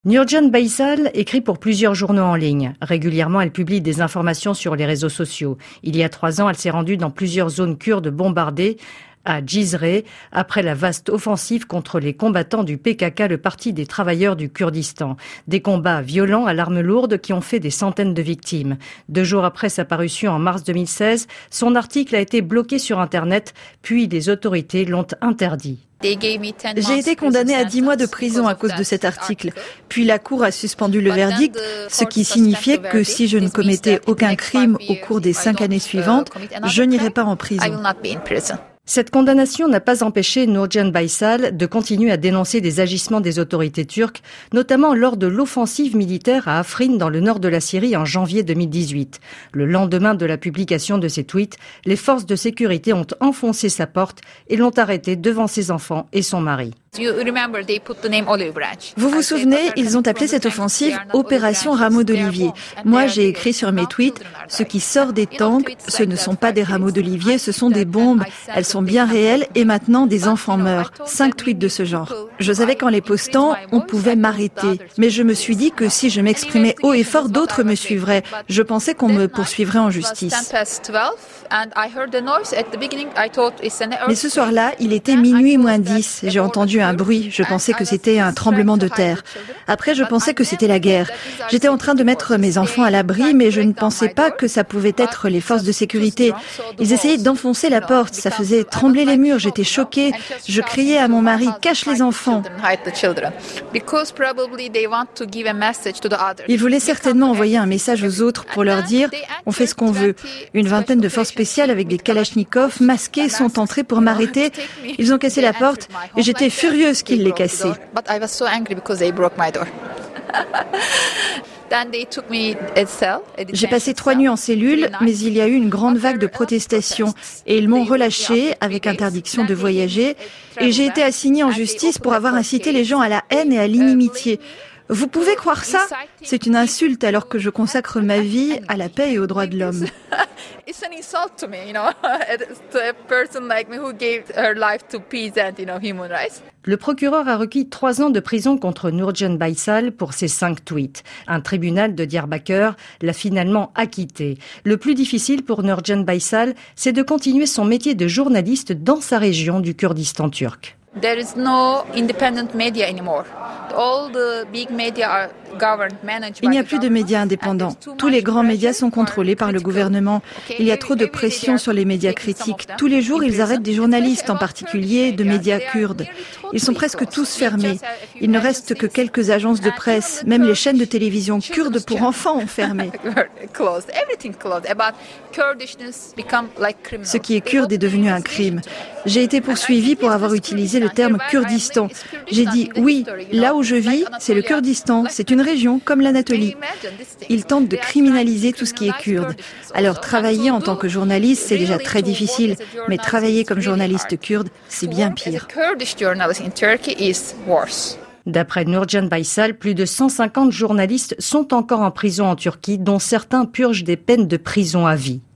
Nurcan Baysal écrit pour plusieurs journaux en ligne. Régulièrement, elle publie des informations sur les réseaux sociaux. Il y a 3 ans, elle s'est rendue dans plusieurs zones kurdes bombardées à Cizre, après la vaste offensive contre les combattants du PKK, le Parti des travailleurs du Kurdistan. Des combats violents à l'arme lourde qui ont fait des centaines de victimes. 2 jours après sa parution en mars 2016, son article a été bloqué sur Internet, puis les autorités l'ont interdit. J'ai été condamnée à 10 mois de prison à cause de cet article. Puis la Cour a suspendu le verdict, ce qui signifiait que si je ne commettais aucun crime au cours des 5 années suivantes, je n'irais pas en prison. Cette condamnation n'a pas empêché Nurcan Baysal de continuer à dénoncer des agissements des autorités turques, notamment lors de l'offensive militaire à Afrin dans le nord de la Syrie en janvier 2018. Le lendemain de la publication de ses tweets, les forces de sécurité ont enfoncé sa porte et l'ont arrêté devant ses enfants et son mari. Vous vous souvenez, ils ont appelé cette offensive Opération Rameau d'Olivier. Moi, j'ai écrit sur mes tweets, ce qui sort des tanks, ce ne sont pas des rameaux d'olivier, ce sont des bombes. Elles sont bien réelles et maintenant des enfants meurent. 5 tweets de ce genre. Je savais qu'en les postant, on pouvait m'arrêter. Mais je me suis dit que si je m'exprimais haut et fort, d'autres me suivraient. Je pensais qu'on me poursuivrait en justice. Mais ce soir-là, il était minuit moins 10. J'ai entendu un bruit. Je pensais que c'était un tremblement de terre. Après, je pensais que c'était la guerre. J'étais en train de mettre mes enfants à l'abri, mais je ne pensais pas que ça pouvait être les forces de sécurité. Ils essayaient d'enfoncer la porte. Ça faisait trembler les murs. J'étais choquée. Je criais à mon mari, cache les enfants. Ils voulaient certainement envoyer un message aux autres pour leur dire, on fait ce qu'on veut. Une vingtaine de forces spéciales avec des kalachnikovs masqués sont entrés pour m'arrêter. Ils ont cassé la porte et j'étais furieuse qu'ils l'aient cassée. J'ai passé 3 nuits en cellule, mais il y a eu une grande vague de protestations et ils m'ont relâchée avec interdiction de voyager et j'ai été assignée en justice pour avoir incité les gens à la haine et à l'inimitié. Vous pouvez croire ça? C'est une insulte alors que je consacre ma vie à la paix et aux droits de l'homme. Le procureur a requis 3 ans de prison contre Nurcan Baysal pour ses 5 tweets. Un tribunal de Diyarbakır l'a finalement acquitté. Le plus difficile pour Nurcan Baysal, c'est de continuer son métier de journaliste dans sa région du Kurdistan turc. There is no independent media anymore. All the big media are governed, managed by Il n'y a plus de médias indépendants. Tous les grands médias sont contrôlés par le gouvernement. Il y a trop de pression sur les médias critiques. Tous les jours, ils arrêtent des journalistes, en particulier de médias kurdes. Ils sont presque tous fermés. Il ne reste que quelques agences de presse. Même les chaînes de télévision kurdes pour enfants ont fermé. Ce qui est kurde est devenu un crime. J'ai été poursuivie pour avoir utilisé le terme Kurdistan. J'ai dit oui, là où je vis, c'est le Kurdistan, c'est une région comme l'Anatolie. Ils tentent de criminaliser tout ce qui est kurde. Alors travailler en tant que journaliste, c'est déjà très difficile, mais travailler comme journaliste kurde, c'est bien pire. D'après Nurcan Baysal, plus de 150 journalistes sont encore en prison en Turquie, dont certains purgent des peines de prison à vie.